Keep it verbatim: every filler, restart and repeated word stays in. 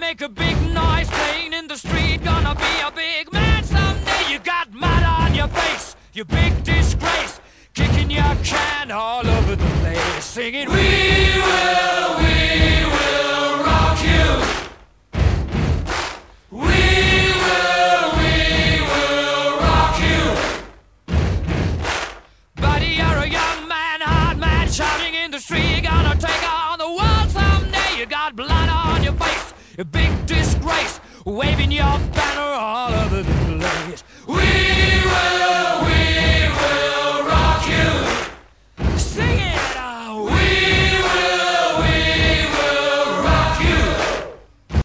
make a big noise playing in the street. Gonna be a big man someday. You got mud on your face, you big disgrace. Kicking your can all over the place, singing, we will, we will rock you. We will, we will rock you. Buddy, you're a young man, hard man, shouting in the street. You're gonna take on the world someday. You got blood on your face, a big disgrace, waving your banner all over the place. We will.